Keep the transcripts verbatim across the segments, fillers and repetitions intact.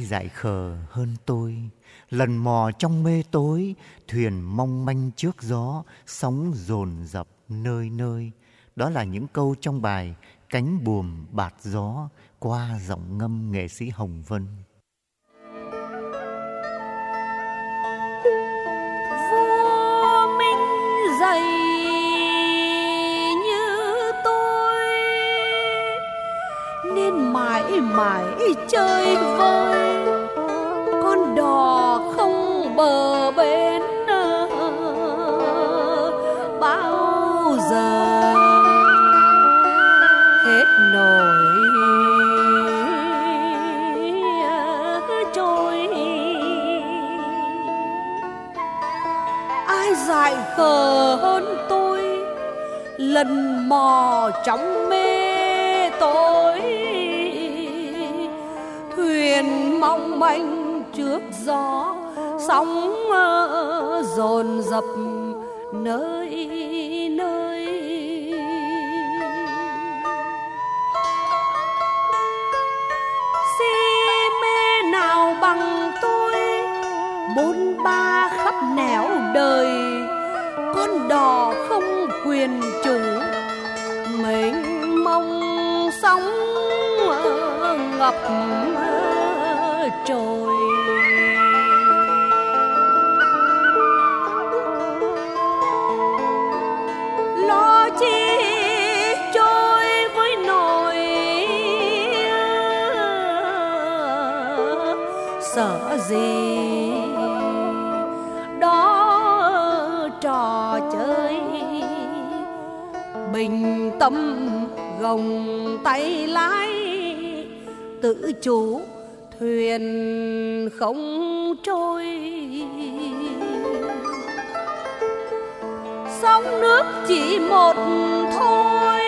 dại khờ hơn tôi, lần mò trong mê tối, thuyền mong manh trước gió, sóng dồn dập nơi nơi. Đó là những câu trong bài Cánh buồm bạt gió qua giọng ngâm nghệ sĩ Hồng Vân. Vô minh dày như tôi nên mãi mãi chơi vơi, con đò không bờ bến bao giờ hết nổi trôi. Ai dại khờ hơn tôi, lần mò trong mê tối, thuyền mong manh trước gió, sóng dồn dập nơi nơi. Si mê nào bằng tôi, bôn ba khắp nẻo đời, con đò không quyền chủ, mênh mông sóng ngập trôi. Lo chi trôi với nỗi sợ gì, đó trò chơi bình tâm gồng tay lái, tự chủ thuyền không trôi. Sóng nước chỉ một thôi,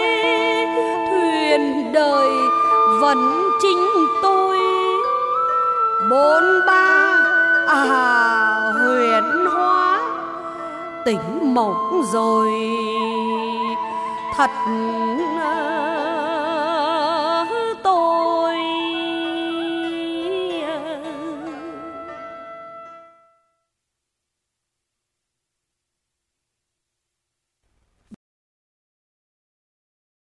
thuyền đời vẫn chính tôi, bôn ba à huyền hóa, tỉnh mộng rồi thật